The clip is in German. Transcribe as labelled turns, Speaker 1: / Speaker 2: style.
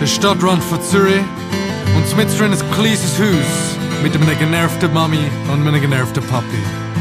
Speaker 1: Der Stadtrand von Zürich und mit drin ein kleines Haus mit einer genervten Mami und einem genervten Papi.